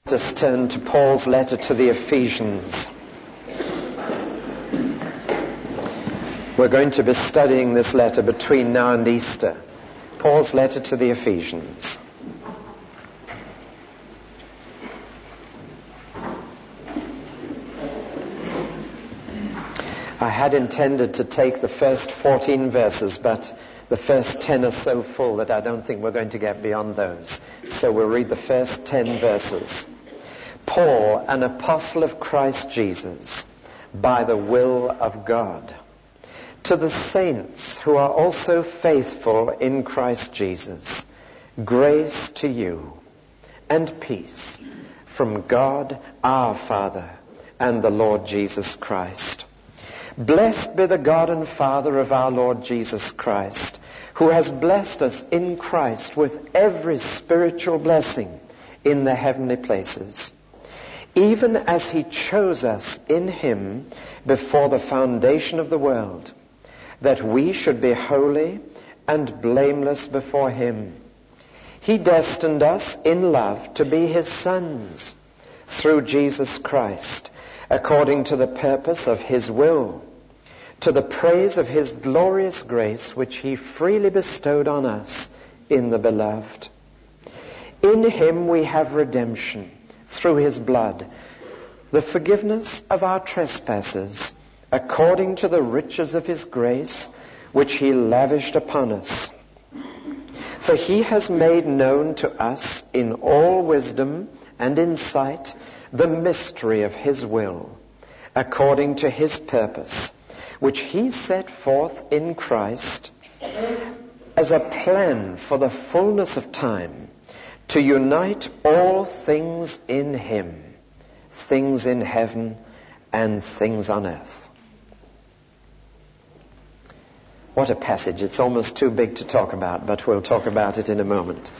Let us turn to Paul's letter to the Ephesians. We're going to be studying this letter between now and Easter. Paul's letter to the Ephesians. I had intended to take the first 14 verses, but the first 10 are so full that I don't think we're going to get beyond those. So we'll read the first 10 verses. Paul, an apostle of Christ Jesus, by the will of God, to the saints who are also faithful in Christ Jesus, grace to you and peace from God our Father and the Lord Jesus Christ. Blessed be the God and Father of our Lord Jesus Christ, who has blessed us in Christ with every spiritual blessing in the heavenly places, even as he chose us in him before the foundation of the world, that we should be holy and blameless before him. He destined us in love to be his sons through Jesus Christ, according to the purpose of his will, to the praise of his glorious grace, which he freely bestowed on us in the beloved. In him we have redemption through his blood, the forgiveness of our trespasses, according to the riches of his grace, which he lavished upon us. For he has made known to us in all wisdom and insight the mystery of his will, according to his purpose, which he set forth in Christ as a plan for the fullness of time, to unite all things in him, things in heaven and things on earth. What a passage. It's almost too big to talk about, but we'll talk about it in a moment.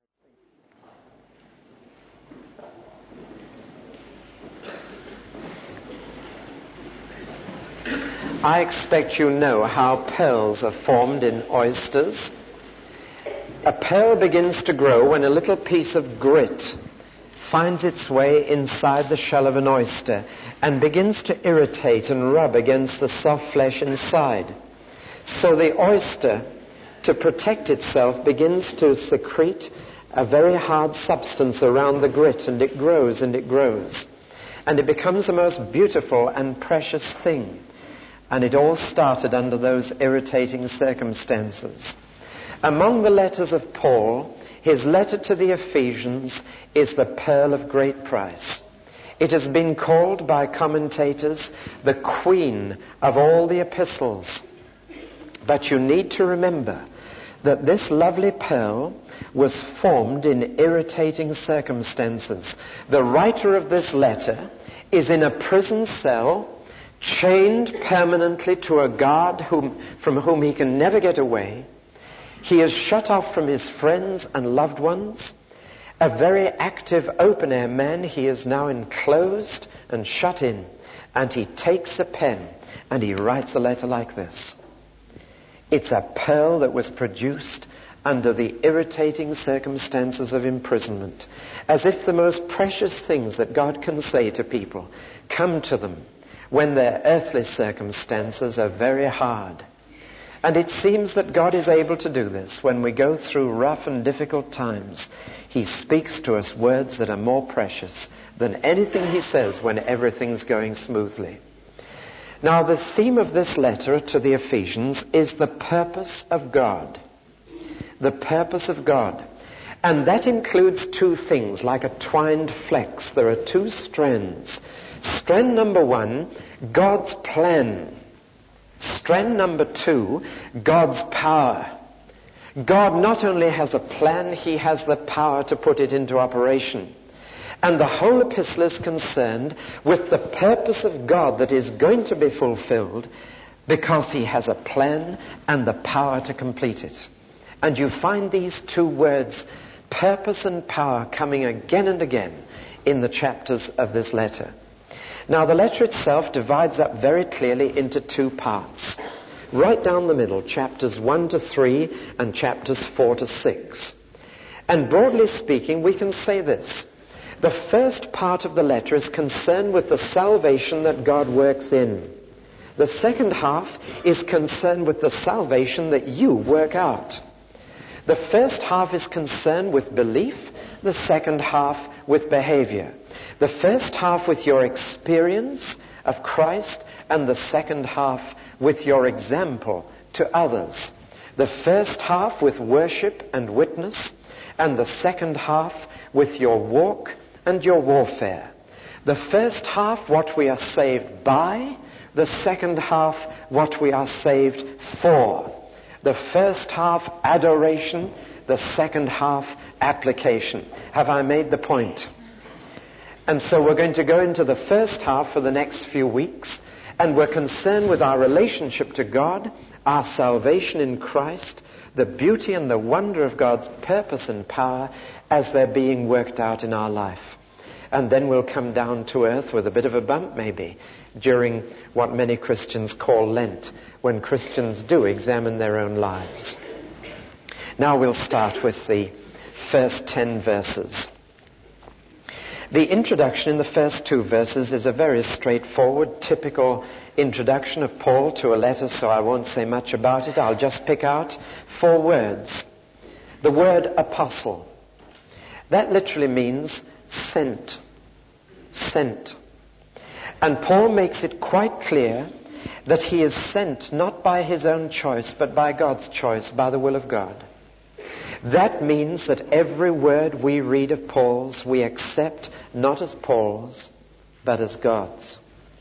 I expect you know how pearls are formed in oysters. A pearl begins to grow when a little piece of grit finds its way inside the shell of an oyster and begins to irritate and rub against the soft flesh inside. So the oyster, to protect itself, begins to secrete a very hard substance around the grit, and it grows and it grows. And it becomes the most beautiful and precious thing. And it all started under those irritating circumstances. Among the letters of Paul, his letter to the Ephesians is the pearl of great price. It has been called by commentators the queen of all the epistles. But you need to remember that this lovely pearl was formed in irritating circumstances. The writer of this letter is in a prison cell, chained permanently to a guard from whom he can never get away. He is shut off from his friends and loved ones. A very active open-air man, he is now enclosed and shut in. And he takes a pen and he writes a letter like this. It's a pearl that was produced under the irritating circumstances of imprisonment, as if the most precious things that God can say to people come to them when their earthly circumstances are very hard. And it seems that God is able to do this when we go through rough and difficult times. He speaks to us words that are more precious than anything he says when everything's going smoothly. Now, the theme of this letter to the Ephesians is the purpose of God. The purpose of God. And that includes two things, like a twined flex. There are two strands. Strand number one, God's plan. Strand number two, God's power. God not only has a plan, he has the power to put it into operation. And the whole epistle is concerned with the purpose of God that is going to be fulfilled because he has a plan and the power to complete it. And you find these two words, purpose and power, coming again and again in the chapters of this letter. Now, the letter itself divides up very clearly into two parts. Right down the middle, chapters 1 to 3 and chapters 4 to 6. And broadly speaking, we can say this, The first part of the letter is concerned with the salvation that God works in. The second half is concerned with the salvation that you work out. The first half is concerned with belief, the second half with behavior. The first half with your experience of Christ, and the second half with your example to others. The first half with worship and witness, and the second half with your walk and your warfare. The first half, what we are saved by, the second half, what we are saved for. The first half, adoration, the second half, application. Have I made the point? And so we're going to go into the first half for the next few weeks, and we're concerned with our relationship to God, our salvation in Christ, the beauty and the wonder of God's purpose and power as they're being worked out in our life. And then we'll come down to earth with a bit of a bump maybe during what many Christians call Lent, when Christians do examine their own lives. Now we'll start with the first 10 verses. The introduction in the first 2 verses is a very straightforward, typical introduction of Paul to a letter, so I won't say much about it. I'll just pick out 4 words. The word apostle. That literally means sent. Sent. And Paul makes it quite clear that he is sent not by his own choice, but by God's choice, by the will of God. That means that every word we read of Paul's, we accept not as Paul's, but as God's.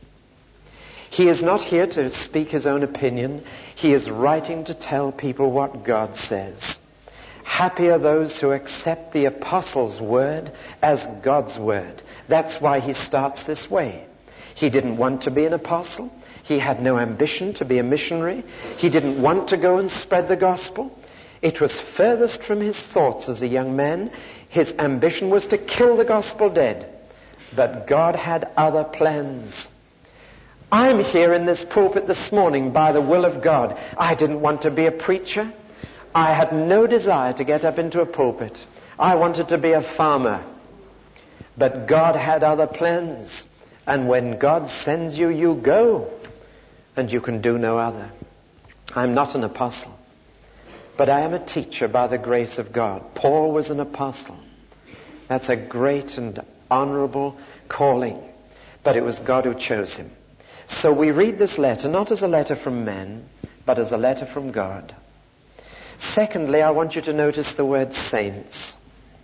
He is not here to speak his own opinion. He is writing to tell people what God says. Happy are those who accept the apostle's word as God's word. That's why he starts this way. He didn't want to be an apostle. He had no ambition to be a missionary. He didn't want to go and spread the gospel. It was furthest from his thoughts as a young man. His ambition was to kill the gospel dead. But God had other plans. I'm here in this pulpit this morning by the will of God. I didn't want to be a preacher. I had no desire to get up into a pulpit. I wanted to be a farmer. But God had other plans. And when God sends you, you go. And you can do no other. I'm not an apostle. But I am a teacher by the grace of God. Paul was an apostle. That's a great and honorable calling. But it was God who chose him. So we read this letter not as a letter from men, but as a letter from God. Secondly, I want you to notice the word saints.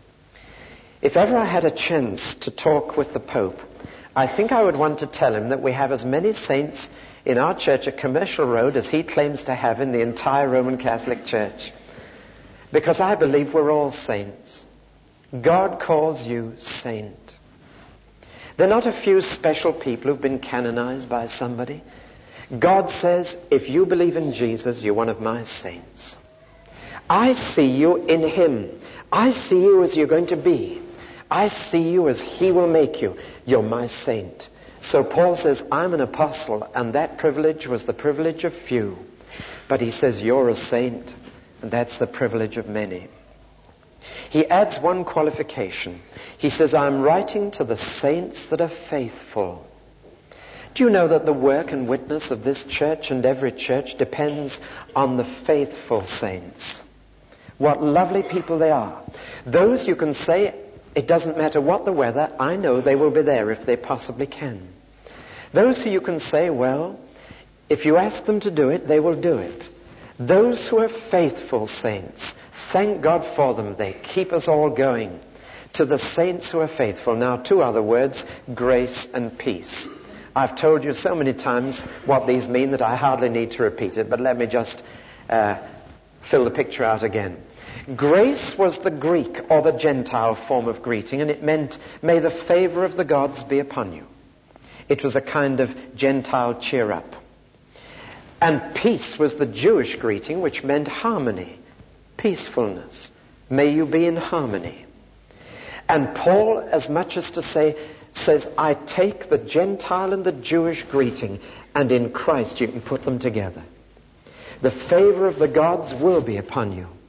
If ever I had a chance to talk with the Pope, I think I would want to tell him that we have as many saints in our church at Commercial Road as he claims to have in the entire Roman Catholic Church. Because I believe we're all saints. God calls you saint. They're not a few special people who've been canonized by somebody. God says, if you believe in Jesus, you're one of my saints. I see you in him. I see you as you're going to be. I see you as he will make you. You're my saint. So Paul says, I'm an apostle, and that privilege was the privilege of few. But he says, you're a saint, and that's the privilege of many. He adds one qualification. He says, I'm writing to the saints that are faithful. Do you know that the work and witness of this church and every church depends on the faithful saints? What lovely people they are. Those you can say, it doesn't matter what the weather, I know they will be there if they possibly can. Those who you can say, well, if you ask them to do it, they will do it. Those who are faithful saints, thank God for them. They keep us all going. To the saints who are faithful. Now, 2 other words, grace and peace. I've told you so many times what these mean that I hardly need to repeat it, but let me just fill the picture out again. Grace was the Greek or the Gentile form of greeting, and it meant, may the favor of the gods be upon you. It was a kind of Gentile cheer up. And peace was the Jewish greeting, which meant harmony, peacefulness. May you be in harmony. And Paul, as much as to say, says, I take the Gentile and the Jewish greeting, and in Christ you can put them together. The favor of the gods will be upon you.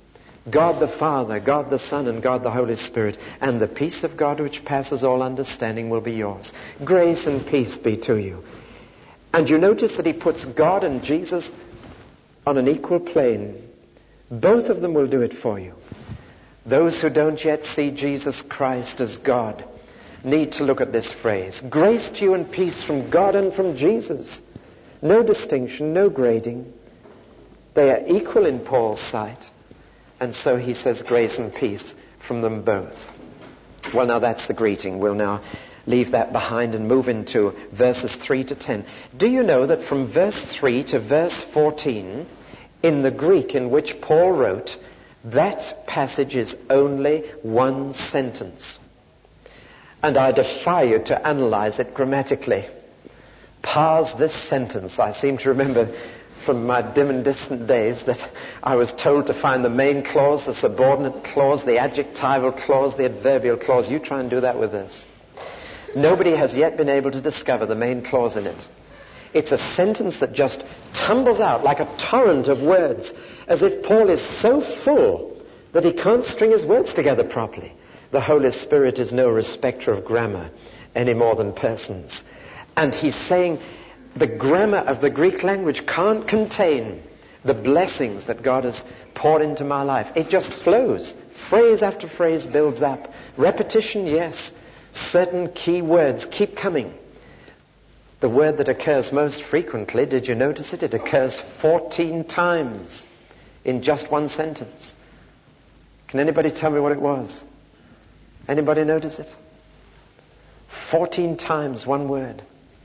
God the Father, God the Son, and God the Holy Spirit. And the peace of God which passes all understanding will be yours. Grace and peace be to you. And you notice that he puts God and Jesus on an equal plane. Both of them will do it for you. Those who don't yet see Jesus Christ as God need to look at this phrase. Grace to you and peace from God and from Jesus. No distinction, no grading. They are equal in Paul's sight. And so he says grace and peace from them both. Well, now that's the greeting. We'll now leave that behind and move into verses 3 to 10. Do you know that from verse 3 to verse 14, in the Greek in which Paul wrote, that passage is only one sentence? And I defy you to analyze it grammatically. Parse this sentence. I seem to remember from my dim and distant days that I was told to find the main clause, the subordinate clause, the adjectival clause, the adverbial clause. You try and do that with this. Nobody has yet been able to discover the main clause in it. It's a sentence that just tumbles out like a torrent of words, as if Paul is so full that he can't string his words together properly. The Holy Spirit is no respecter of grammar any more than persons. And he's saying the grammar of the Greek language can't contain the blessings that God has poured into my life. It just flows. Phrase after phrase builds up. Repetition, yes. Certain key words keep coming. The word that occurs most frequently, did you notice it? It occurs 14 times in just one sentence. Can anybody tell me what it was? Anybody notice it? 14 times one word.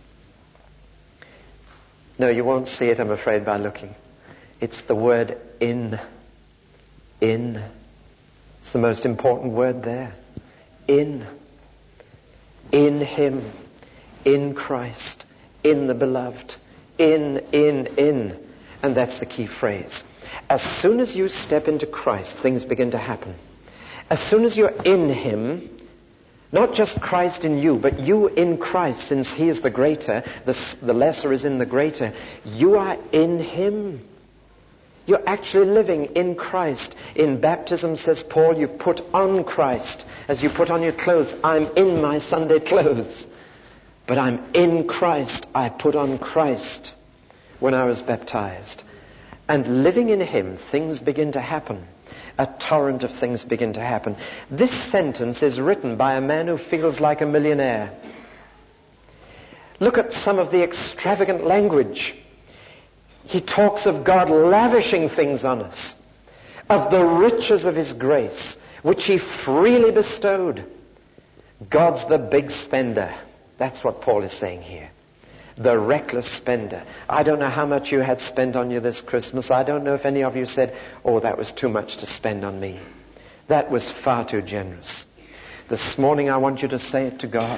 No, you won't see it, I'm afraid, by looking. It's the word in. In. It's the most important word there. In. In Him. In Christ. In the Beloved. In. And that's the key phrase. As soon as you step into Christ, things begin to happen. As soon as you're in Him, not just Christ in you, but you in Christ, since He is the greater, the lesser is in the greater. You are in Him. You're actually living in Christ. In baptism, says Paul, you've put on Christ. As you put on your clothes, I'm in my Sunday clothes. But I'm in Christ. I put on Christ when I was baptized. And living in Him, things begin to happen. A torrent of things begin to happen. This sentence is written by a man who feels like a millionaire. Look at some of the extravagant language. He talks of God lavishing things on us, of the riches of His grace, which He freely bestowed. God's the big spender. That's what Paul is saying here. The reckless spender. I don't know how much you had spent on you this Christmas. I don't know if any of you said, oh, that was too much to spend on me. That was far too generous. This morning I want you to say it to God.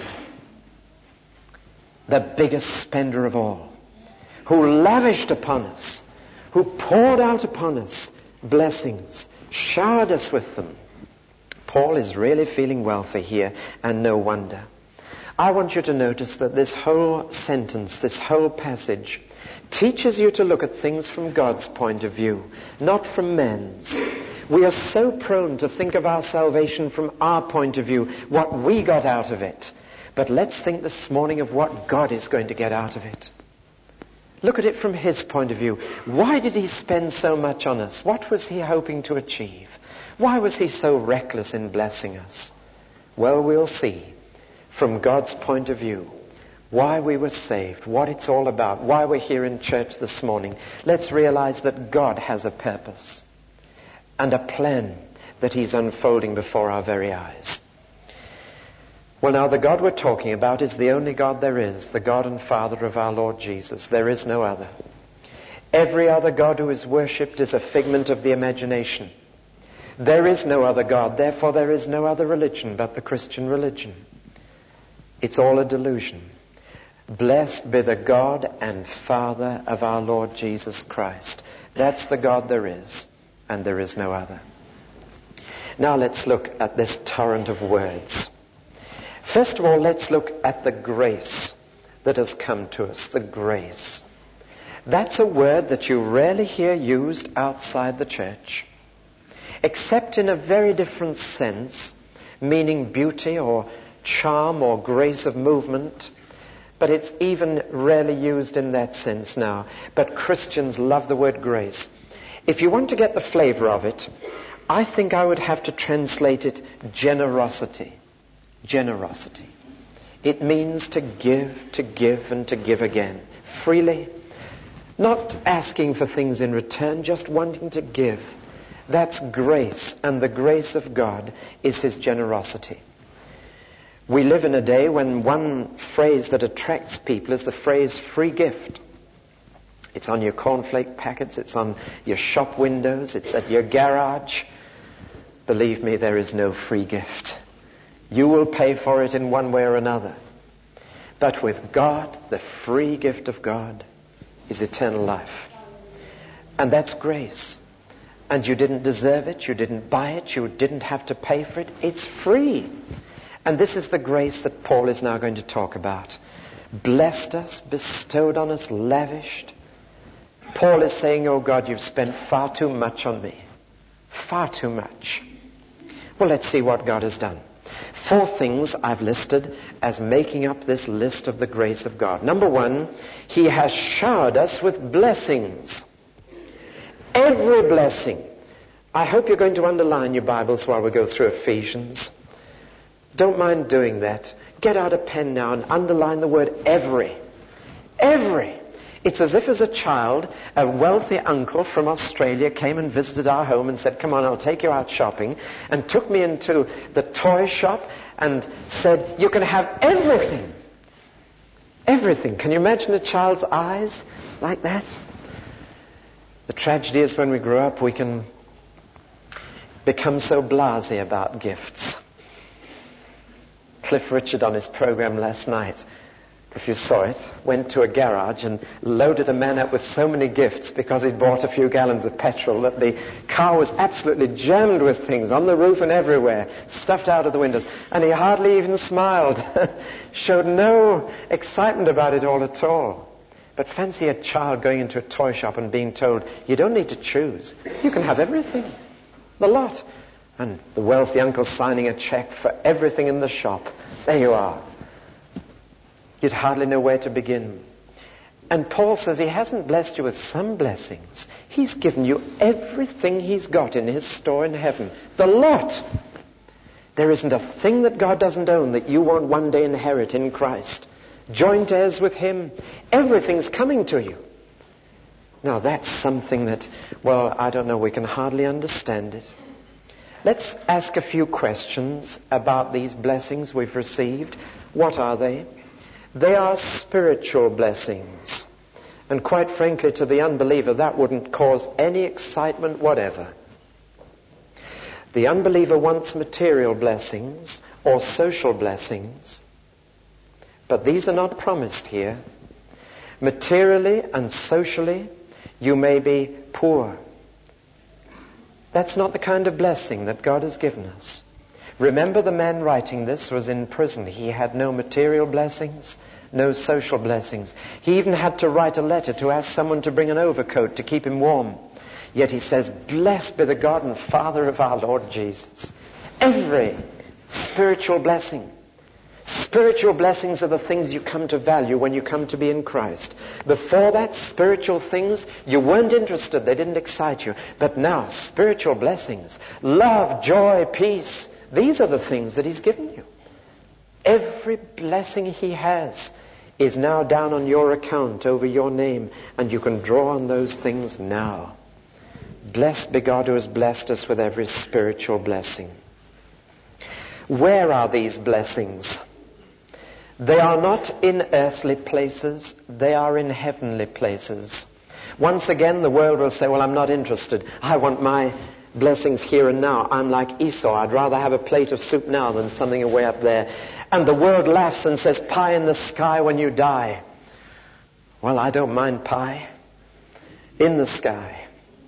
The biggest spender of all, who lavished upon us, who poured out upon us blessings, showered us with them. Paul is really feeling wealthy here, and no wonder. I want you to notice that this whole sentence, this whole passage, teaches you to look at things from God's point of view, not from man's. We are so prone to think of our salvation from our point of view, what we got out of it. But let's think this morning of what God is going to get out of it. Look at it from His point of view. Why did He spend so much on us? What was He hoping to achieve? Why was He so reckless in blessing us? Well, we'll see. From God's point of view, why we were saved, what it's all about, why we're here in church this morning. Let's realize that God has a purpose and a plan that He's unfolding before our very eyes. Well, now, the God we're talking about is the only God there is, the God and Father of our Lord Jesus. There is no other. Every other God who is worshipped is a figment of the imagination. There is no other God, therefore there is no other religion but the Christian religion. It's all a delusion. Blessed be the God and Father of our Lord Jesus Christ. That's the God there is, and there is no other. Now let's look at this torrent of words. First of all, let's look at the grace that has come to us, the grace. That's a word that you rarely hear used outside the church. except in a very different sense, meaning beauty or charm or grace of movement. But it's even rarely used in that sense now. But Christians love the word grace. If you want to get the flavor of it, I think I would have to translate it generosity. Generosity. It means to give, and to give again. Freely. Not asking for things in return, just wanting to give. That's grace, and the grace of God is His generosity. We live in a day when one phrase that attracts people is the phrase free gift. It's on your cornflake packets, it's on your shop windows, it's at your garage. Believe me, there is no free gift. You will pay for it in one way or another. But with God, the free gift of God is eternal life. And that's grace. And you didn't deserve it, you didn't buy it, you didn't have to pay for it. It's free. And this is the grace that Paul is now going to talk about. Blessed us, bestowed on us, lavished. Paul is saying, oh God, you've spent far too much on me. Far too much. Well, let's see what God has done. 4 things I've listed as making up this list of the grace of God. Number 1, He has showered us with blessings. Every blessing. I hope you're going to underline your Bibles while we go through Ephesians. Don't mind doing that. Get out a pen now and underline the word every. Every. It's as if as a child, a wealthy uncle from Australia came and visited our home and said, come on, I'll take you out shopping, and took me into the toy shop and said, you can have everything. Everything. Can you imagine a child's eyes like that? The tragedy is when we grow up, we can become so blasé about gifts. Cliff Richard on his program last night, if you saw it, went to a garage and loaded a man up with so many gifts because he'd bought a few gallons of petrol that the car was absolutely jammed with things on the roof and everywhere, stuffed out of the windows. And he hardly even smiled, showed no excitement about it all at all. But fancy a child going into a toy shop and being told, you don't need to choose. You can have everything. The lot. And the wealthy uncle signing a check for everything in the shop. There you are. You'd hardly know where to begin. And Paul says He hasn't blessed you with some blessings. He's given you everything He's got in His store in heaven. The lot. There isn't a thing that God doesn't own that you won't one day inherit in Christ. Joint heirs with Him. Everything's coming to you. Now that's something that, well, I don't know, we can hardly understand it. Let's ask a few questions about these blessings we've received. What are they? They are spiritual blessings. And quite frankly, to the unbeliever, that wouldn't cause any excitement whatever. The unbeliever wants material blessings or social blessings, but these are not promised here. Materially and socially, you may be poor. That's not the kind of blessing that God has given us. Remember, the man writing this was in prison. He had no material blessings, no social blessings. He even had to write a letter to ask someone to bring an overcoat to keep him warm. Yet he says, blessed be the God and Father of our Lord Jesus. Every spiritual blessing. Spiritual blessings are the things you come to value when you come to be in Christ. Before that, spiritual things, you weren't interested. They didn't excite you. But now, spiritual blessings, love, joy, peace, these are the things that He's given you. Every blessing He has is now down on your account over your name, and you can draw on those things now. Blessed be God who has blessed us with every spiritual blessing. Where are these blessings? They are not in earthly places, they are in heavenly places. Once again, the world will say, well, I'm not interested. I want my blessings here and now. I'm like Esau. I'd rather have a plate of soup now than something away up there. And the world laughs and says, pie in the sky when you die. Well, I don't mind pie in the sky.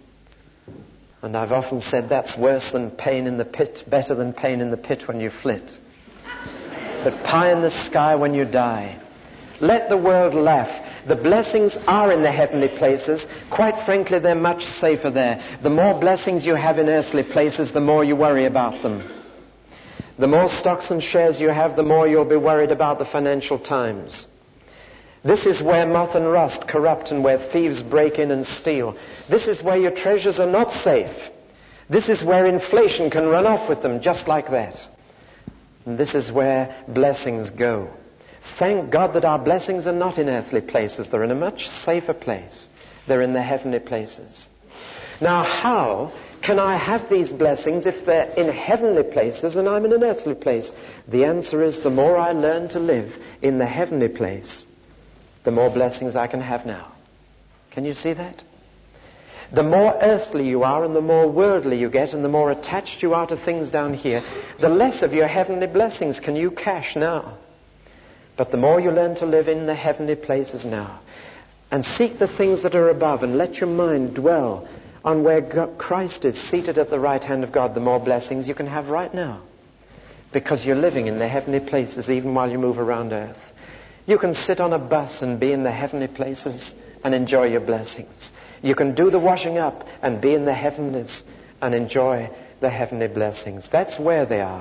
And I've often said that's worse than pain in the pit, better than pain in the pit when you flit. But pie in the sky when you die. Let the world laugh. The blessings are in the heavenly places. Quite frankly, they're much safer there. The more blessings you have in earthly places, the more you worry about them. The more stocks and shares you have, the more you'll be worried about the financial times. This is where moth and rust corrupt and where thieves break in and steal. This is where your treasures are not safe. This is where inflation can run off with them just like that. And this is where blessings go. Thank God that our blessings are not in earthly places. They're in a much safer place. They're in the heavenly places. Now, how can I have these blessings if they're in heavenly places and I'm in an earthly place? The answer is, the more I learn to live in the heavenly place, the more blessings I can have now. Can you see that? The more earthly you are and the more worldly you get and the more attached you are to things down here, the less of your heavenly blessings can you cash now. But the more you learn to live in the heavenly places now and seek the things that are above and let your mind dwell on where Christ is seated at the right hand of God, the more blessings you can have right now. Because you're living in the heavenly places even while you move around earth. You can sit on a bus and be in the heavenly places and enjoy your blessings. You can do the washing up and be in the heavens and enjoy the heavenly blessings. That's where they are.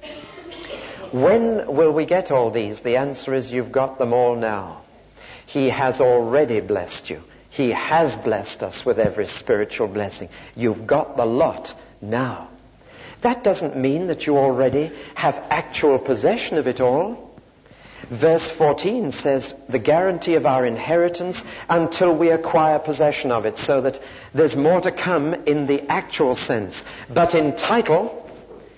When will we get all these? The answer is, you've got them all now. He has already blessed you. He has blessed us with every spiritual blessing. You've got the lot now. That doesn't mean that you already have actual possession of it all. Verse 14 says, the guarantee of our inheritance until we acquire possession of it, so that there's more to come in the actual sense. But in title,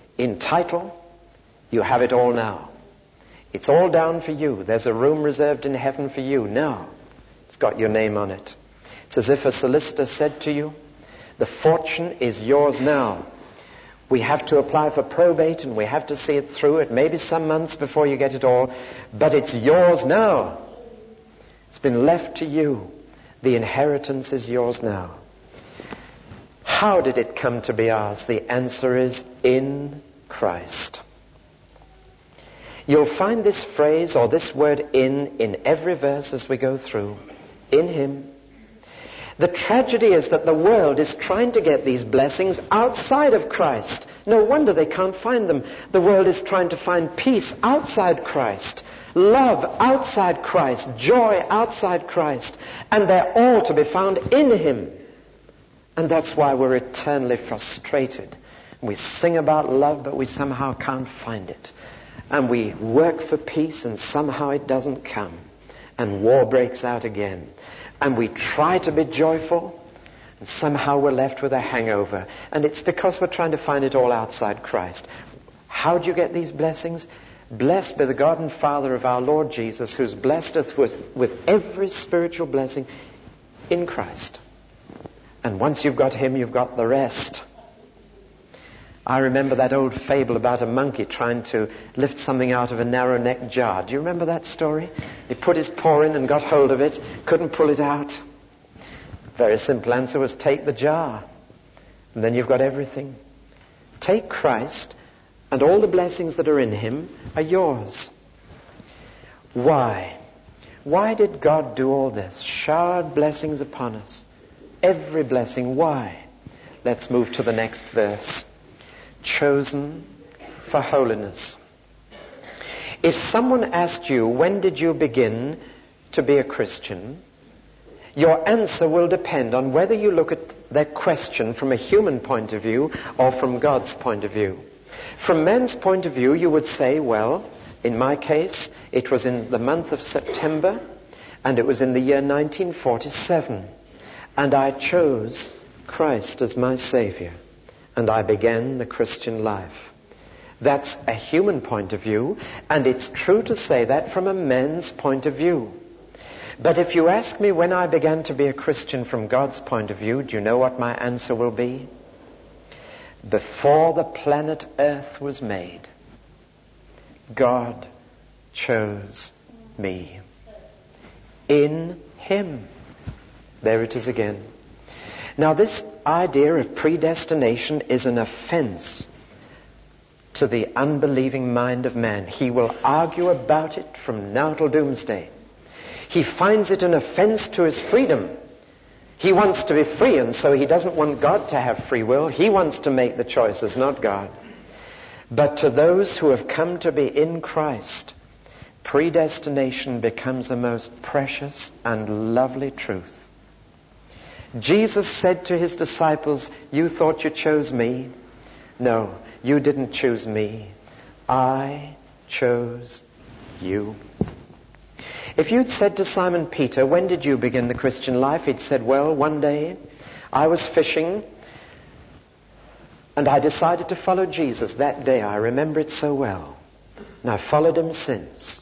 you have it all now. It's all down for you. There's a room reserved in heaven for you now. It's got your name on it. It's as if a solicitor said to you, the fortune is yours now. We have to apply for probate and we have to see it through. It may be some months before you get it all, but it's yours now. It's been left to you. The inheritance is yours now. How did it come to be ours? The answer is in Christ. You'll find this phrase or this word in every verse as we go through. In Him. The tragedy is that the world is trying to get these blessings outside of Christ. No wonder they can't find them. The world is trying to find peace outside Christ, love outside Christ, joy outside Christ, and they're all to be found in Him. And that's why we're eternally frustrated. We sing about love, but we somehow can't find it. And we work for peace, and somehow it doesn't come. And war breaks out again. And we try to be joyful, and somehow we're left with a hangover. And it's because we're trying to find it all outside Christ. How do you get these blessings? Blessed be the God and Father of our Lord Jesus, who's blessed us with every spiritual blessing in Christ. And once you've got Him, you've got the rest. I remember that old fable about a monkey trying to lift something out of a narrow-necked jar. Do you remember that story? He put his paw in and got hold of it, couldn't pull it out. Very simple answer was, take the jar. And then you've got everything. Take Christ, and all the blessings that are in Him are yours. Why? Why did God do all this? Showered blessings upon us. Every blessing. Why? Let's move to the next verse. Chosen for holiness. If someone asked you, when did you begin to be a Christian? Your answer will depend on whether you look at that question from a human point of view or from God's point of view. From man's point of view, you would say, well, in my case, it was in the month of September, and it was in the year 1947, and I chose Christ as my Savior. And I began the Christian life. That's a human point of view, and it's true to say that from a man's point of view. But if you ask me when I began to be a Christian from God's point of view, do you know what my answer will be? Before the planet Earth was made, God chose me. In Him. There it is again. Now this idea of predestination is an offense to the unbelieving mind of man. He will argue about it from now till doomsday. He finds it an offense to his freedom. He wants to be free, and so he doesn't want God to have free will. He wants to make the choices, not God. But to those who have come to be in Christ, predestination becomes a most precious and lovely truth. Jesus said to his disciples, "You thought you chose me? No, you didn't choose me. I chose you." If you'd said to Simon Peter, "When did you begin the Christian life?" he'd said, "Well, one day I was fishing and I decided to follow Jesus that day. I remember it so well. And I've followed him since."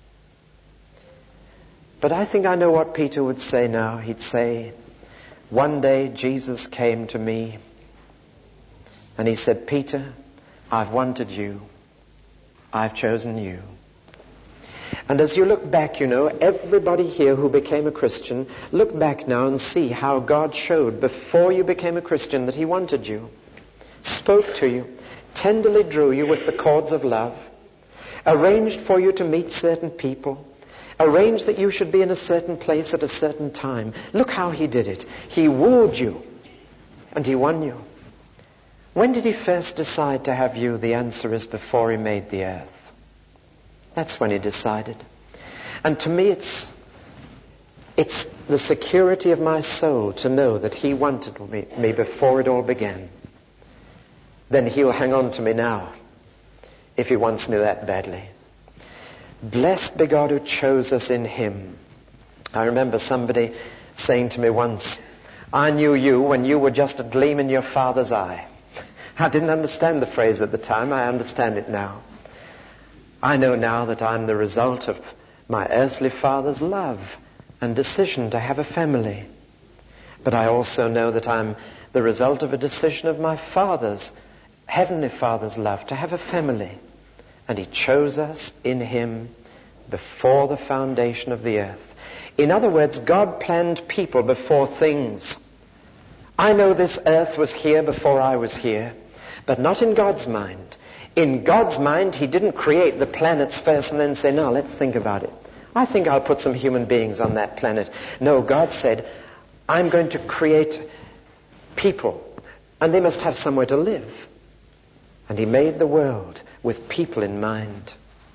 But I think I know what Peter would say now. He'd say, "One day Jesus came to me and he said, 'Peter, I've wanted you. I've chosen you.'" And as you look back, everybody here who became a Christian, look back now and see how God showed before you became a Christian that he wanted you, spoke to you, tenderly drew you with the cords of love, arranged for you to meet certain people, arranged that you should be in a certain place at a certain time. Look how he did it. He wooed you and he won you. When did he first decide to have you? The answer is before he made the earth. That's when he decided. And to me it's the security of my soul to know that he wanted me before it all began. Then he'll hang on to me now if he wants me that badly. Blessed be God who chose us in him. I remember somebody saying to me once, "I knew you when you were just a gleam in your father's eye." I didn't understand the phrase at the time. I understand it now. I know now that I'm the result of my earthly father's love and decision to have a family. But I also know that I'm the result of a decision of my father's, heavenly father's love to have a family. And he chose us in him before the foundation of the earth. In other words, God planned people before things. I know this earth was here before I was here, but not in God's mind. In God's mind, he didn't create the planets first and then say, "No, let's think about it. I think I'll put some human beings on that planet." No, God said, "I'm going to create people, and they must have somewhere to live." And he made the world with people in mind.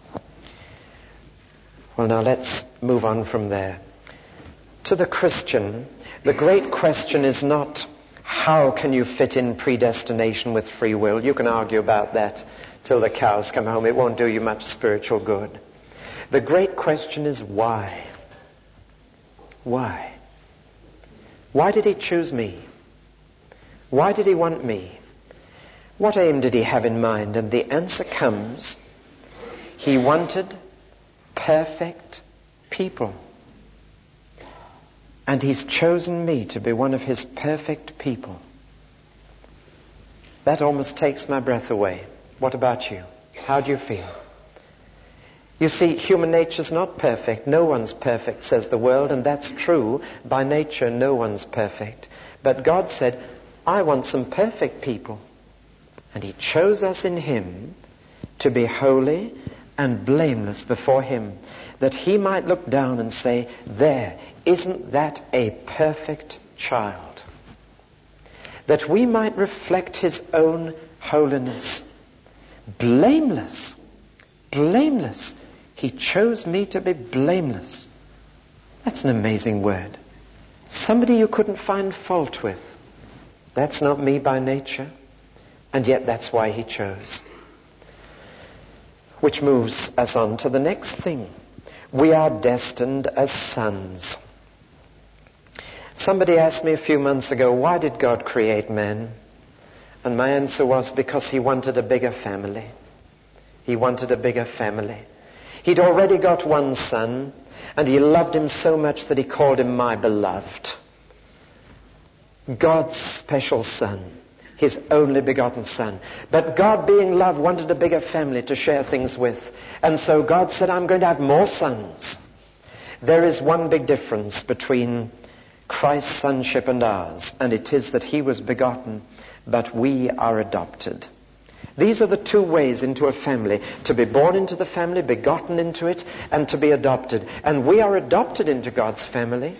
Well, now let's move on from there. To the Christian, the great question is not, how can you fit in predestination with free will? You can argue about that till the cows come home. It won't do you much spiritual good. The great question is why? Why? Why did he choose me? Why did he want me? What aim did he have in mind? And the answer comes, he wanted perfect people. And he's chosen me to be one of his perfect people. That almost takes my breath away. What about you? How do you feel? You see, human nature's not perfect. No one's perfect, says the world, and that's true. By nature, no one's perfect. But God said, "I want some perfect people." And he chose us in him to be holy and blameless before him, that he might look down and say, "There, isn't that a perfect child?" That we might reflect his own holiness. Blameless. Blameless. He chose me to be blameless. That's an amazing word. Somebody you couldn't find fault with. That's not me by nature. And yet that's why he chose. Which moves us on to the next thing. We are destined as sons. Somebody asked me a few months ago, why did God create man? And my answer was, because he wanted a bigger family. He wanted a bigger family. He'd already got one son, and he loved him so much that he called him my beloved. God's special son, his only begotten son. But God, being love, wanted a bigger family to share things with. And so God said, I'm going to have more sons. There is one big difference between Christ's sonship and ours, and it is that he was begotten, but we are adopted. These are the two ways into a family: to be born into the family, begotten into it, and to be adopted. And we are adopted into God's family.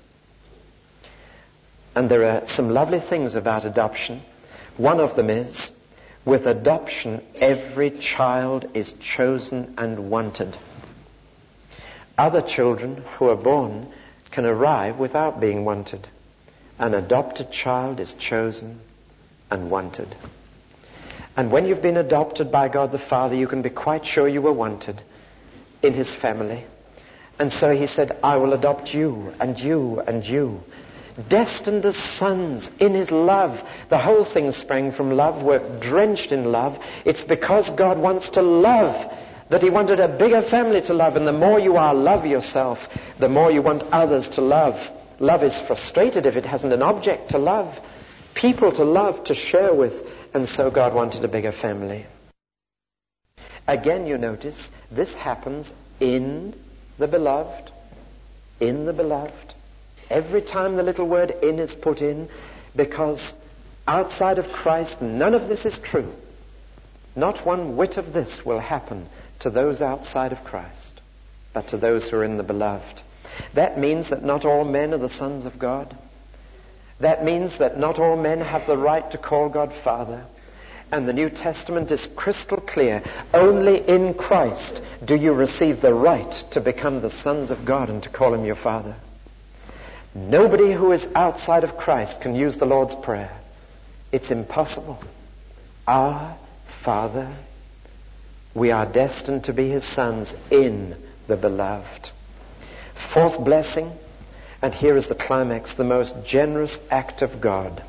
And there are some lovely things about adoption. One of them is, with adoption, every child is chosen and wanted. Other children who are born can arrive without being wanted. An adopted child is chosen and wanted. And when you've been adopted by God the Father, you can be quite sure you were wanted in His family. And so He said, I will adopt you and you and you. Destined as sons in His love. The whole thing sprang from love. We're drenched in love. It's because God wants to love that He wanted a bigger family to love. And the more you love yourself, the more you want others to love. Love is frustrated if it hasn't an object to love, people to love, to share with. And so God wanted a bigger family. Again, you notice, this happens in the beloved. In the beloved. Every time the little word "in" is put in, because outside of Christ, none of this is true. Not one whit of this will happen to those outside of Christ, but to those who are in the beloved. That means that not all men are the sons of God. That means that not all men have the right to call God Father. And the New Testament is crystal clear. Only in Christ do you receive the right to become the sons of God and to call Him your Father. Nobody who is outside of Christ can use the Lord's Prayer. It's impossible. Our Father, we are destined to be His sons in the beloved. Fourth blessing, and here is the climax, the most generous act of God.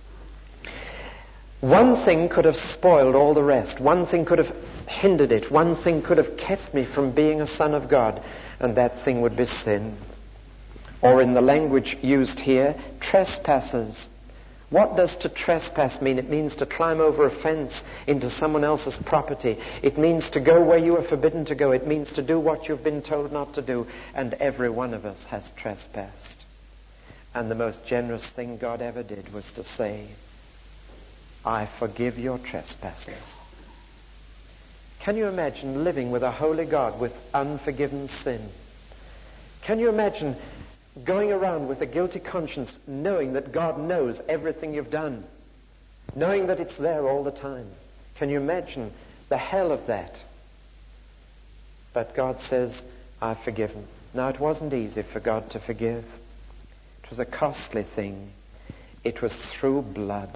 One thing could have spoiled all the rest. One thing could have hindered it. One thing could have kept me from being a son of God, and that thing would be sin. Or in the language used here, trespasses. What does to trespass mean? It means to climb over a fence into someone else's property. It means to go where you are forbidden to go. It means to do what you've been told not to do. And every one of us has trespassed. And the most generous thing God ever did was to say, I forgive your trespasses. Can you imagine living with a holy God with unforgiven sin? Can you imagine going around with a guilty conscience, knowing that God knows everything you've done, knowing that it's there all the time? Can you imagine the hell of that? But God says, I've forgiven. Now, it wasn't easy for God to forgive. It was a costly thing. It was through blood.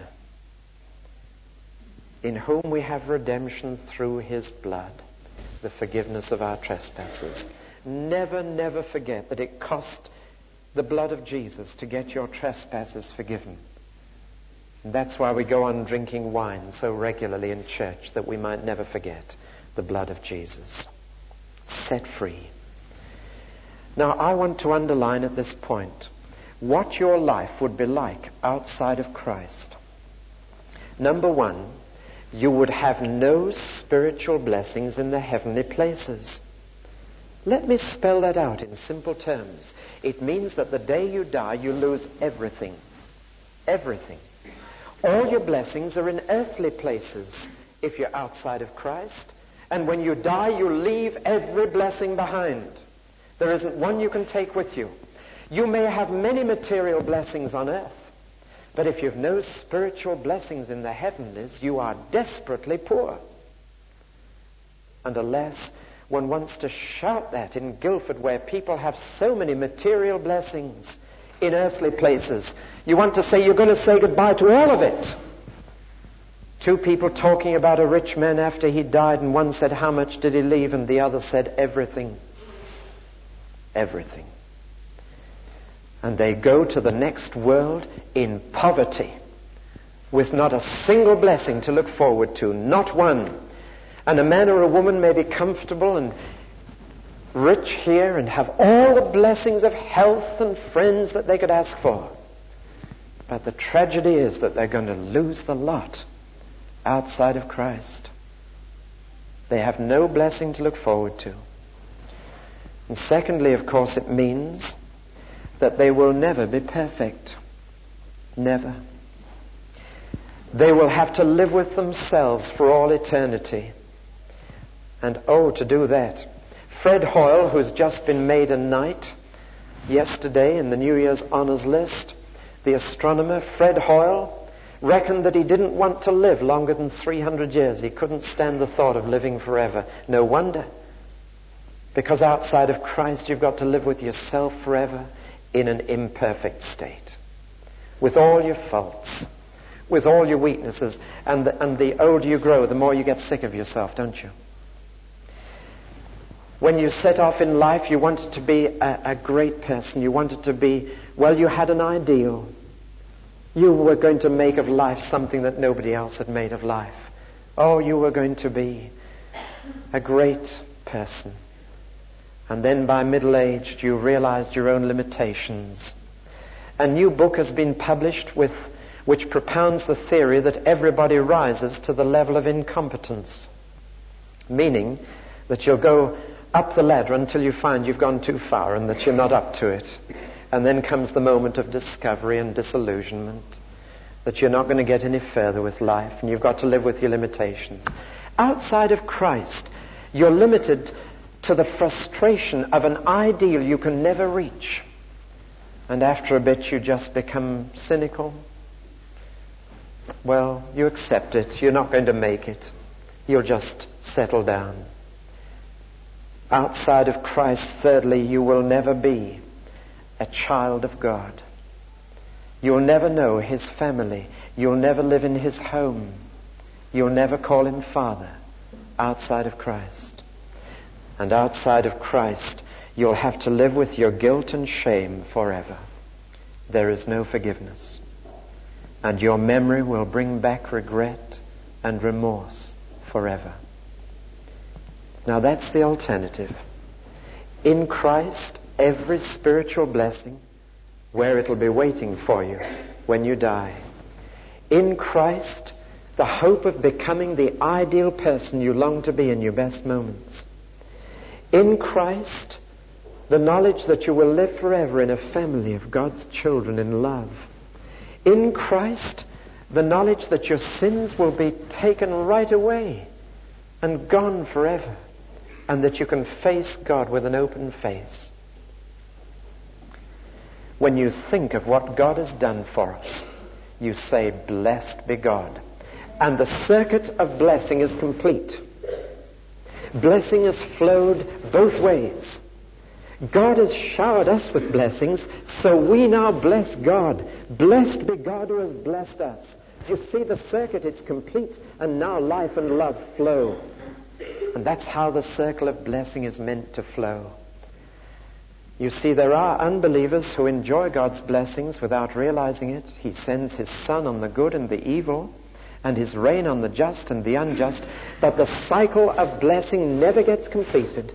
In whom we have redemption through His blood, the forgiveness of our trespasses. Never, never forget that it cost the blood of Jesus to get your trespasses forgiven. And that's why we go on drinking wine so regularly in church, that we might never forget the blood of Jesus. Set free. Now, I want to underline at this point what your life would be like outside of Christ. Number one, you would have no spiritual blessings in the heavenly places. Let me spell that out in simple terms. It means that the day you die, you lose everything. Everything. All your blessings are in earthly places if you're outside of Christ. And when you die, you leave every blessing behind. There isn't one you can take with you. You may have many material blessings on earth, but if you've no spiritual blessings in the heavenlies, you are desperately poor. And alas, one wants to shout that in Guildford, where people have so many material blessings in earthly places. You want to say you're going to say goodbye to all of it. Two people talking about a rich man after he died, and one said, how much did he leave? And the other said, everything. Everything. And they go to the next world in poverty, with not a single blessing to look forward to, not one. And a man or a woman may be comfortable and rich here and have all the blessings of health and friends that they could ask for. But the tragedy is that they're going to lose the lot outside of Christ. They have no blessing to look forward to. And secondly, of course, it means that they will never be perfect. Never. They will have to live with themselves for all eternity. And to do that. Fred Hoyle, who's just been made a knight yesterday in the New Year's honors list, the astronomer, Fred Hoyle, reckoned that he didn't want to live longer than 300 years. He couldn't stand the thought of living forever. No wonder. Because outside of Christ, you've got to live with yourself forever in an imperfect state. With all your faults, with all your weaknesses. And the older you grow, the more you get sick of yourself, don't you? When you set off in life, you wanted to be a great person. You wanted to be, you had an ideal. You were going to make of life something that nobody else had made of life. You were going to be a great person. And then by middle-aged, you realized your own limitations. A new book has been published which propounds the theory that everybody rises to the level of incompetence. Meaning that you'll go up the ladder until you find you've gone too far and that you're not up to it. And then comes the moment of discovery and disillusionment, that you're not going to get any further with life and you've got to live with your limitations. Outside of Christ, you're limited to the frustration of an ideal you can never reach. And after a bit you just become cynical. You accept it. You're not going to make it. You'll just settle down. Outside of Christ, thirdly, you will never be a child of God. You'll never know His family. You'll never live in His home. You'll never call Him Father outside of Christ. And outside of Christ, you'll have to live with your guilt and shame forever. There is no forgiveness. And your memory will bring back regret and remorse forever. Now that's the alternative. In Christ, every spiritual blessing, where it'll be waiting for you when you die. In Christ, the hope of becoming the ideal person you long to be in your best moments. In Christ, the knowledge that you will live forever in a family of God's children in love. In Christ, the knowledge that your sins will be taken right away and gone forever, and that you can face God with an open face. When you think of what God has done for us, you say, "Blessed be God." And the circuit of blessing is complete. Blessing has flowed both ways. God has showered us with blessings, so we now bless God. Blessed be God who has blessed us. You see the circuit, it's complete, and now life and love flow. And that's how the circle of blessing is meant to flow. You see, there are unbelievers who enjoy God's blessings without realizing it. He sends His sun on the good and the evil, and His rain on the just and the unjust, but the cycle of blessing never gets completed.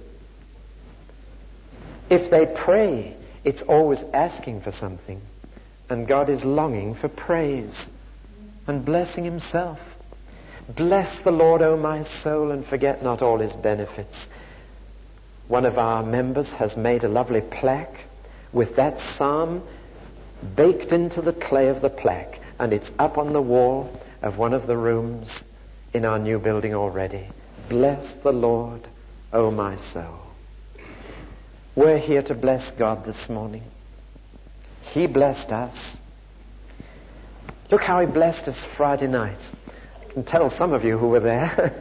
If they pray, it's always asking for something, and God is longing for praise and blessing Himself. Bless the Lord, O my soul, and forget not all His benefits. One of our members has made a lovely plaque with that psalm baked into the clay of the plaque, and it's up on the wall of one of the rooms in our new building already. Bless the Lord, O my soul. We're here to bless God this morning. He blessed us. Look how He blessed us Friday night. I can tell some of you who were there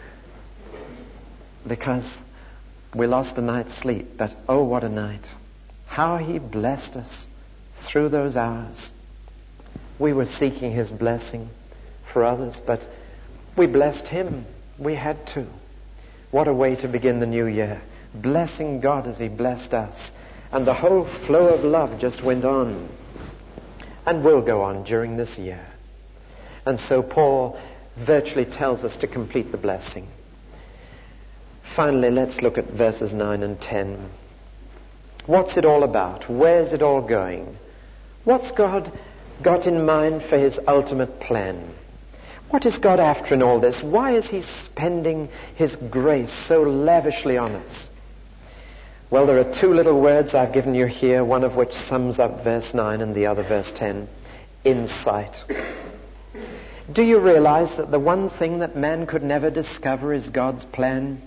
because we lost a night's sleep, but oh, what a night. How He blessed us through those hours. We were seeking His blessing for others, but we blessed Him. We had to. What a way to begin the new year. Blessing God as He blessed us. And the whole flow of love just went on and will go on during this year. And so Paul virtually tells us to complete the blessing. Finally, let's look at verses 9 and 10. What's it all about? Where's it all going? What's God got in mind for His ultimate plan? What is God after in all this? Why is He spending His grace so lavishly on us? Well, there are two little words I've given you here, one of which sums up verse 9 and the other verse 10. Insight. Do you realize that the one thing that man could never discover is God's plan?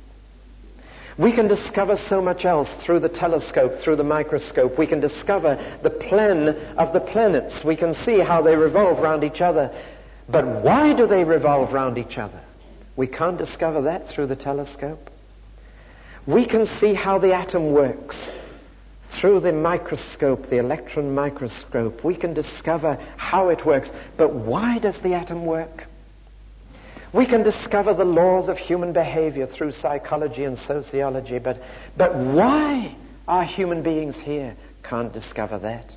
We can discover so much else through the telescope, through the microscope. We can discover the plan of the planets. We can see how they revolve around each other. But why do they revolve around each other? We can't discover that through the telescope. We can see how the atom works through the microscope, the electron microscope. We can discover how it works. But why does the atom work? We can discover the laws of human behavior through psychology and sociology, but why are human beings here? Can't discover that.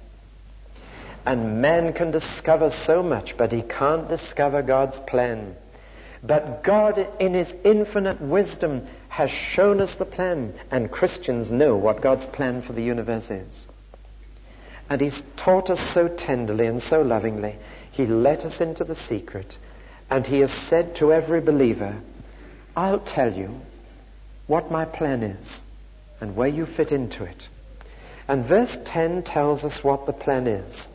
And man can discover so much, but he can't discover God's plan. But God, in his infinite wisdom, has shown us the plan, and Christians know what God's plan for the universe is. And he's taught us so tenderly and so lovingly. He let us into the secret. And he has said to every believer, I'll tell you what my plan is and where you fit into it. And verse 10 tells us what the plan is.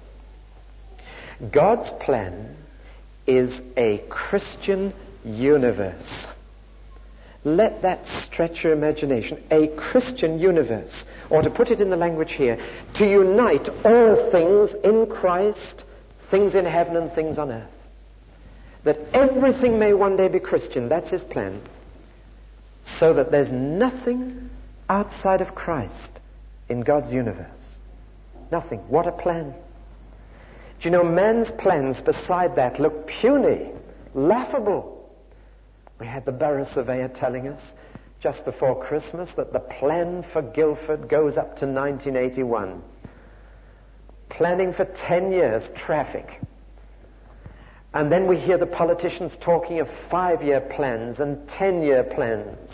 God's plan is a Christian universe. Let that stretch your imagination. A Christian universe. Or to put it in the language here, to unite all things in Christ, things in heaven and things on earth. That everything may one day be Christian. That's his plan. So that there's nothing outside of Christ in God's universe. Nothing. What a plan. Do you know, man's plans beside that look puny, laughable. We had the borough surveyor telling us just before Christmas that the plan for Guildford goes up to 1981. Planning for 10 years, traffic. And then we hear the politicians talking of 5-year plans and 10-year plans.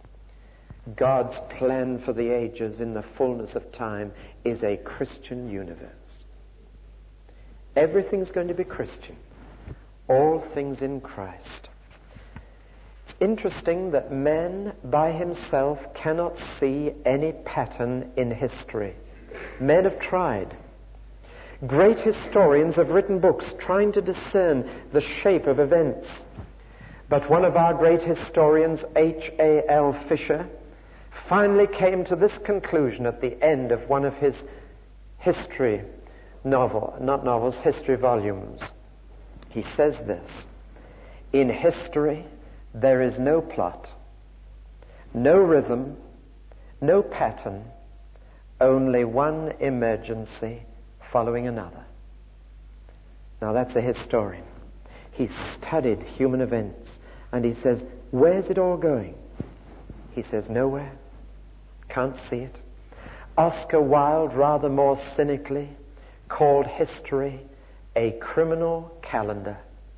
God's plan for the ages in the fullness of time is a Christian universe. Everything's going to be Christian. All things in Christ. It's interesting that man by himself cannot see any pattern in history. Men have tried. Great historians have written books trying to discern the shape of events. But one of our great historians, H.A.L. Fisher, finally came to this conclusion at the end of one of his history volumes. He says this: in history, there is no plot, no rhythm, no pattern, only one emergency following another. Now that's a historian. He's studied human events, and he says, where's it all going? He says, nowhere. Can't see it. Oscar Wilde, rather more cynically, called history a criminal calendar.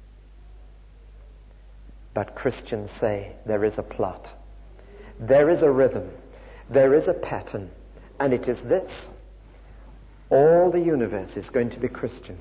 But Christians say there is a plot. There is a rhythm. There is a pattern. And it is this: all the universe is going to be Christian.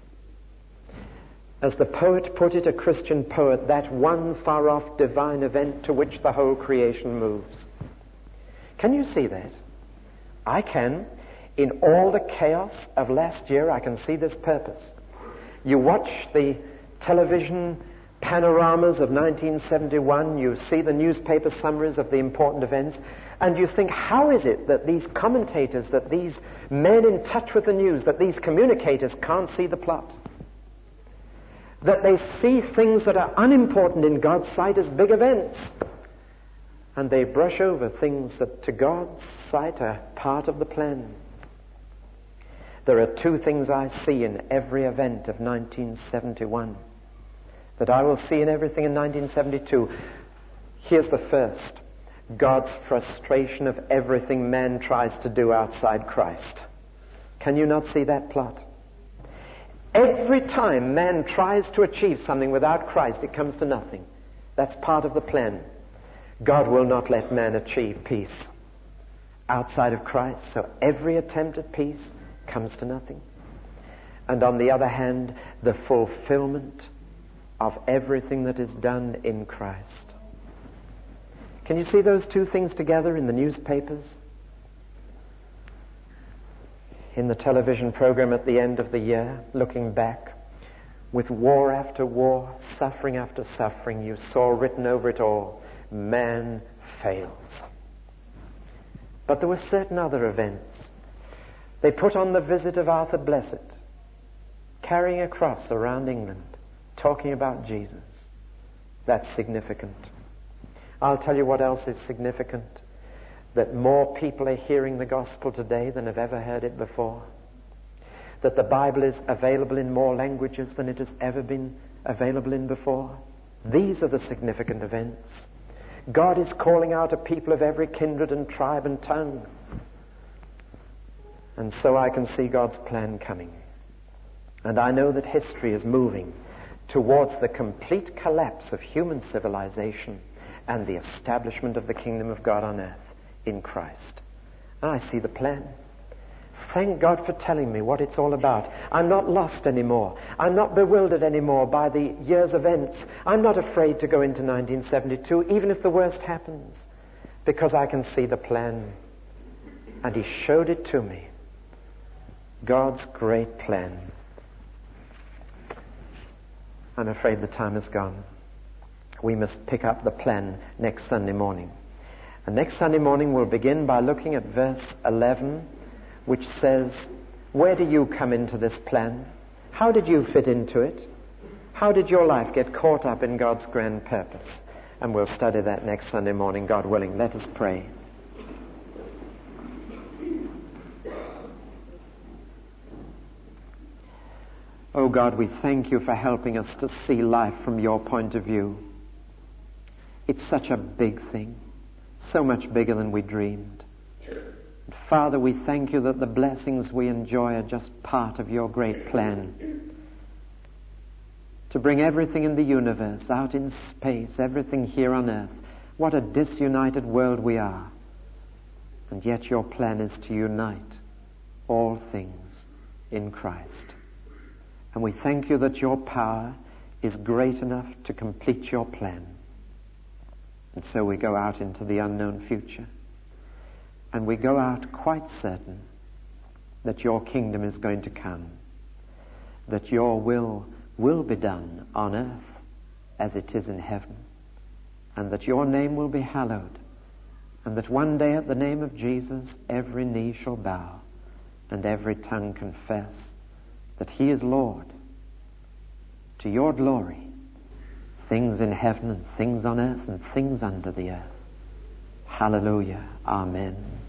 As the poet put it, a Christian poet, that one far-off divine event to which the whole creation moves. Can you see that? I can. In all the chaos of last year, I can see this purpose. You watch the television panoramas of 1971, you see the newspaper summaries of the important events, and you think, how is it that these commentators, that these men in touch with the news, that these communicators can't see the plot? That they see things that are unimportant in God's sight as big events. And they brush over things that to God's sight are part of the plan. There are two things I see in every event of 1971 that I will see in everything in 1972. Here's the first: God's frustration of everything man tries to do outside Christ. Can you not see that plot? Every time man tries to achieve something without Christ, it comes to nothing. That's part of the plan. God will not let man achieve peace outside of Christ, so every attempt at peace comes to nothing. And on the other hand, the fulfillment of everything that is done in Christ. Can you see those two things together in the newspapers? In the television program at the end of the year, looking back, with war after war, suffering after suffering, you saw written over it all, man fails. But there were certain other events. They put on the visit of Arthur Blessed, carrying a cross around England, talking about Jesus. That's significant. I'll tell you what else is significant. That more people are hearing the gospel today than have ever heard it before. That the Bible is available in more languages than it has ever been available in before. These are the significant events. God is calling out a people of every kindred and tribe and tongue. And so I can see God's plan coming. And I know that history is moving towards the complete collapse of human civilization and the establishment of the kingdom of God on earth in Christ. And I see the plan. Thank God for telling me what it's all about. I'm not lost anymore. I'm not bewildered anymore by the year's events. I'm not afraid to go into 1972, even if the worst happens, because I can see the plan. And He showed it to me. God's great plan. I'm afraid the time is gone. We must pick up the plan next Sunday morning. And next Sunday morning we'll begin by looking at verse 11, which says, where do you come into this plan? How did you fit into it? How did your life get caught up in God's grand purpose? And we'll study that next Sunday morning, God willing. Let us pray. Oh God, we thank you for helping us to see life from your point of view. It's such a big thing, so much bigger than we dreamed. Father, we thank you that the blessings we enjoy are just part of your great plan. To bring everything in the universe out in space, everything here on earth. What a disunited world we are. And yet your plan is to unite all things in Christ. And we thank you that your power is great enough to complete your plan. And so we go out into the unknown future. And we go out quite certain that your kingdom is going to come. That your will be done on earth as it is in heaven. And that your name will be hallowed. And that one day at the name of Jesus, every knee shall bow and every tongue confess that He is Lord. To your glory, things in heaven and things on earth and things under the earth. Hallelujah. Amen.